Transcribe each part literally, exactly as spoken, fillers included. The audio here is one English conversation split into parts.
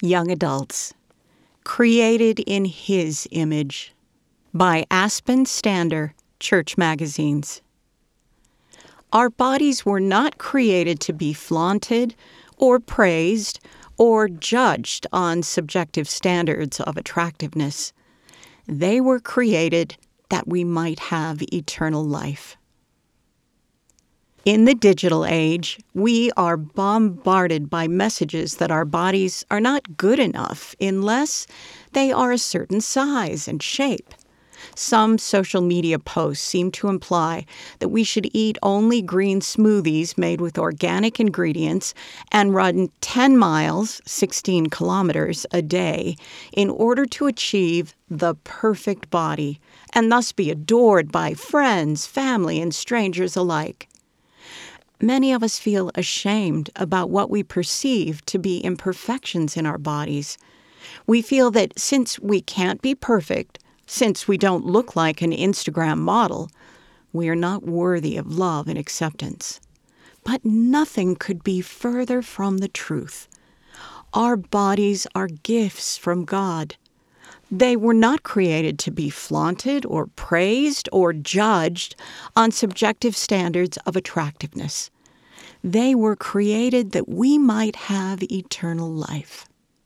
Young Adults, Created in His Image, by Aspen Stander, Church Magazines. Our bodies were not created to be flaunted or praised or judged on subjective standards of attractiveness. They were created that we might have eternal life. In the digital age, we are bombarded by messages that our bodies are not good enough unless they are a certain size and shape. Some social media posts seem to imply that we should eat only green smoothies made with organic ingredients and run ten miles, sixteen kilometers, a day in order to achieve the perfect body and thus be adored by friends, family, and strangers alike. Many of us feel ashamed about what we perceive to be imperfections in our bodies. We feel that since we can't be perfect, since we don't look like an Instagram model, we are not worthy of love and acceptance. But nothing could be further from the truth. Our bodies are gifts from God. They were not created to be flaunted or praised or judged on subjective standards of attractiveness. They were created that we might have eternal life.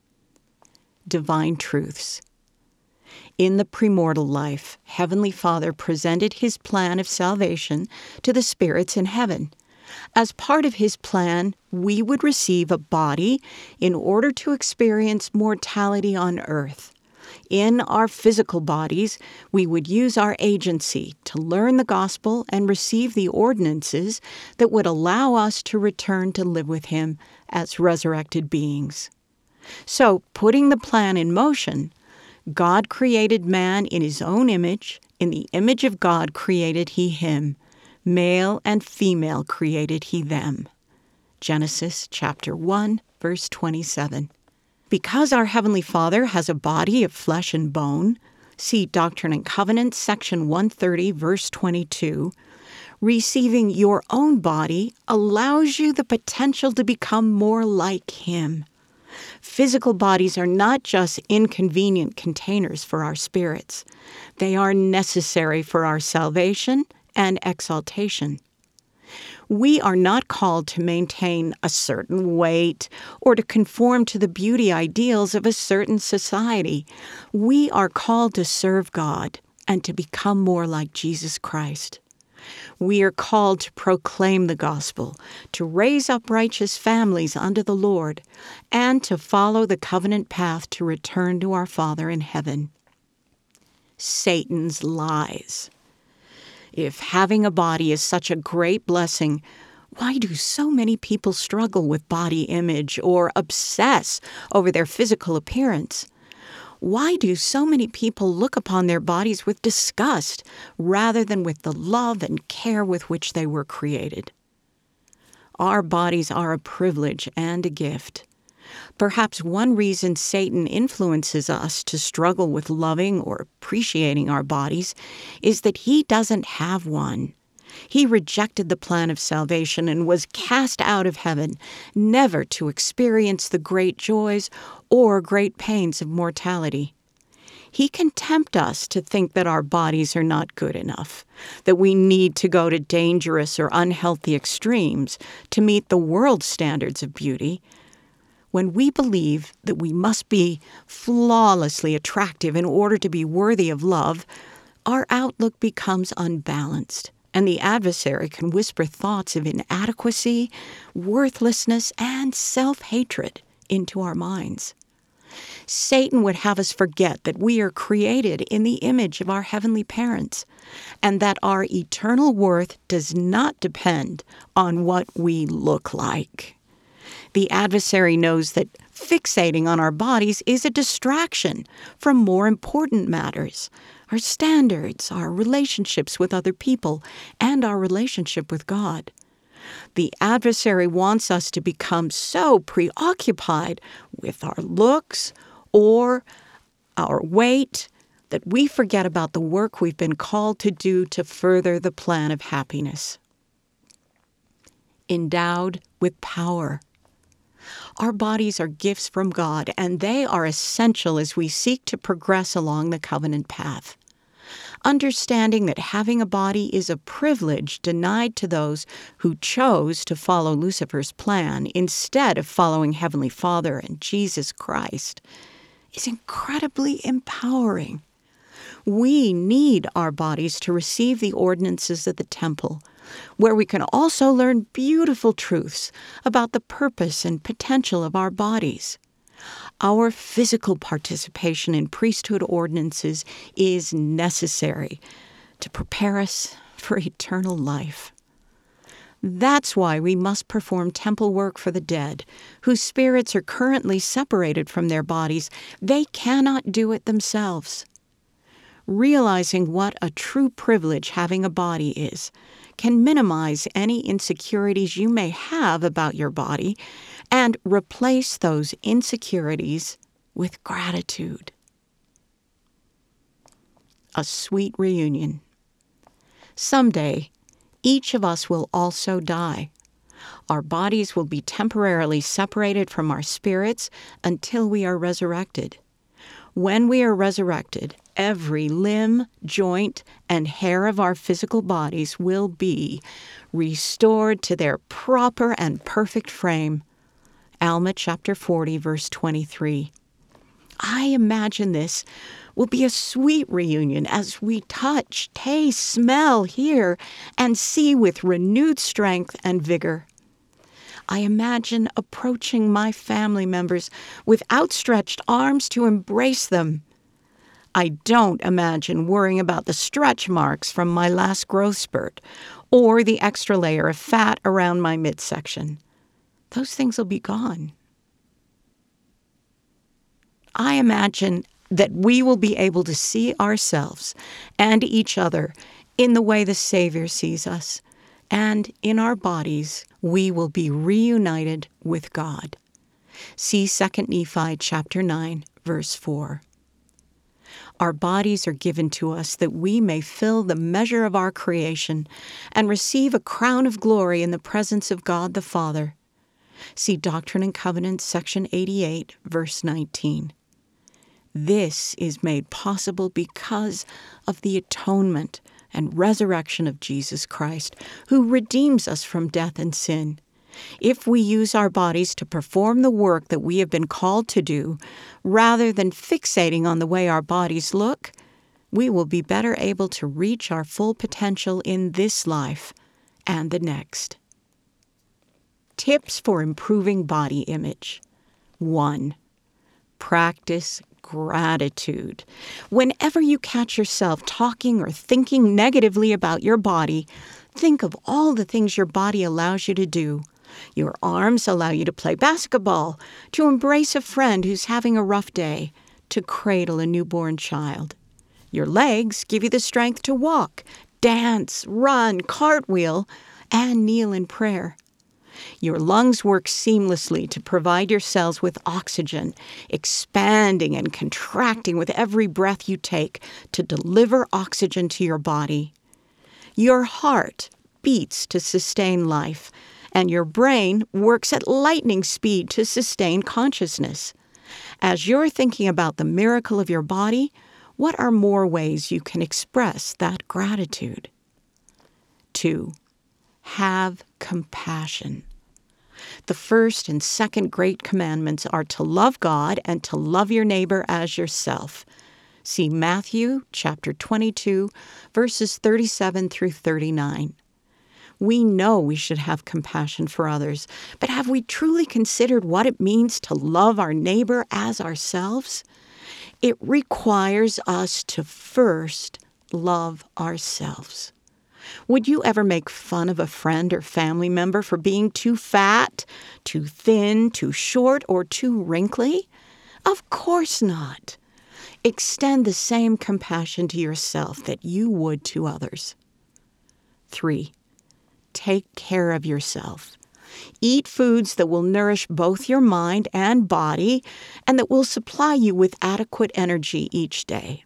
Divine Truths. In the premortal life, Heavenly Father presented His plan of salvation to the spirits in heaven. As part of His plan, we would receive a body in order to experience mortality on earth. In our physical bodies, we would use our agency to learn the gospel and receive the ordinances that would allow us to return to live with Him as resurrected beings. So, putting the plan in motion, God created man in His own image. In the image of God created He him. Male and female created He them. Genesis chapter one, verse twenty-seven. Because our Heavenly Father has a body of flesh and bone, see Doctrine and Covenants, section one thirty, verse twenty-two, receiving your own body allows you the potential to become more like Him. Physical bodies are not just inconvenient containers for our spirits. They are necessary for our salvation and exaltation. We are not called to maintain a certain weight or to conform to the beauty ideals of a certain society. We are called to serve God and to become more like Jesus Christ. We are called to proclaim the gospel, to raise up righteous families unto the Lord, and to follow the covenant path to return to our Father in heaven. Satan's lies. If having a body is such a great blessing, why do so many people struggle with body image or obsess over their physical appearance? Why do so many people look upon their bodies with disgust rather than with the love and care with which they were created? Our bodies are a privilege and a gift. Perhaps one reason Satan influences us to struggle with loving or appreciating our bodies is that he doesn't have one. He rejected the plan of salvation and was cast out of heaven, never to experience the great joys or great pains of mortality. He can tempt us to think that our bodies are not good enough, that we need to go to dangerous or unhealthy extremes to meet the world's standards of beauty. When we believe that we must be flawlessly attractive in order to be worthy of love, our outlook becomes unbalanced, and the adversary can whisper thoughts of inadequacy, worthlessness, and self-hatred into our minds. Satan would have us forget that we are created in the image of our heavenly parents, and that our eternal worth does not depend on what we look like. The adversary knows that fixating on our bodies is a distraction from more important matters, our standards, our relationships with other people, and our relationship with God. The adversary wants us to become so preoccupied with our looks or our weight that we forget about the work we've been called to do to further the plan of happiness. Endowed with power. Our bodies are gifts from God, and they are essential as we seek to progress along the covenant path. Understanding that having a body is a privilege denied to those who chose to follow Lucifer's plan instead of following Heavenly Father and Jesus Christ is incredibly empowering. We need our bodies to receive the ordinances of the temple, where we can also learn beautiful truths about the purpose and potential of our bodies. Our physical participation in priesthood ordinances is necessary to prepare us for eternal life. That's why we must perform temple work for the dead, whose spirits are currently separated from their bodies. They cannot do it themselves. Realizing what a true privilege having a body is can minimize any insecurities you may have about your body and replace those insecurities with gratitude. A sweet reunion. Someday, each of us will also die. Our bodies will be temporarily separated from our spirits until we are resurrected. When we are resurrected, every limb, joint, and hair of our physical bodies will be restored to their proper and perfect frame. Alma chapter forty, verse twenty-three. I imagine this will be a sweet reunion as we touch, taste, smell, hear, and see with renewed strength and vigor. I imagine approaching my family members with outstretched arms to embrace them. I don't imagine worrying about the stretch marks from my last growth spurt or the extra layer of fat around my midsection. Those things will be gone. I imagine that we will be able to see ourselves and each other in the way the Savior sees us, and in our bodies we will be reunited with God. See Second Nephi chapter nine, verse four. Our bodies are given to us that we may fill the measure of our creation and receive a crown of glory in the presence of God the Father. See Doctrine and Covenants, section eighty-eight, verse nineteen. This is made possible because of the atonement and resurrection of Jesus Christ, who redeems us from death and sin. If we use our bodies to perform the work that we have been called to do, rather than fixating on the way our bodies look, we will be better able to reach our full potential in this life and the next. Tips for improving body image. One, practice gratitude. Whenever you catch yourself talking or thinking negatively about your body, think of all the things your body allows you to do. Your arms allow you to play basketball, to embrace a friend who's having a rough day, to cradle a newborn child. Your legs give you the strength to walk, dance, run, cartwheel, and kneel in prayer. Your lungs work seamlessly to provide your cells with oxygen, expanding and contracting with every breath you take to deliver oxygen to your body. Your heart beats to sustain life, and your brain works at lightning speed to sustain consciousness. As you're thinking about the miracle of your body, what are more ways you can express that gratitude? Two, have compassion. The first and second great commandments are to love God and to love your neighbor as yourself. See Matthew chapter twenty-two, verses thirty-seven through thirty-nine. We know we should have compassion for others, but have we truly considered what it means to love our neighbor as ourselves? It requires us to first love ourselves. Would you ever make fun of a friend or family member for being too fat, too thin, too short, or too wrinkly? Of course not. Extend the same compassion to yourself that you would to others. Three, take care of yourself. Eat foods that will nourish both your mind and body and that will supply you with adequate energy each day.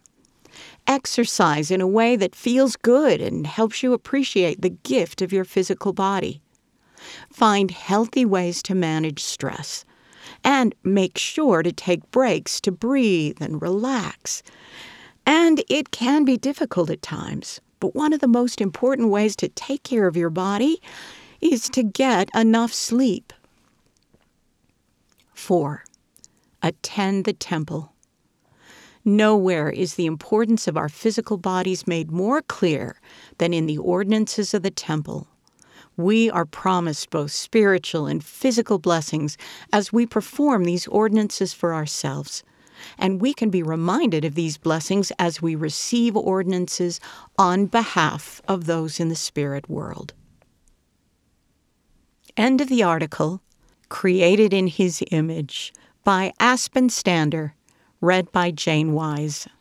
Exercise in a way that feels good and helps you appreciate the gift of your physical body. Find healthy ways to manage stress, And make sure to take breaks to breathe and relax. And it can be difficult at times, but one of the most important ways to take care of your body is to get enough sleep. Four, attend the temple. Nowhere is the importance of our physical bodies made more clear than in the ordinances of the temple. We are promised both spiritual and physical blessings as we perform these ordinances for ourselves. And we can be reminded of these blessings as we receive ordinances on behalf of those in the spirit world. End of the article, Created in His Image, by Aspen Stander, read by Jane Wise.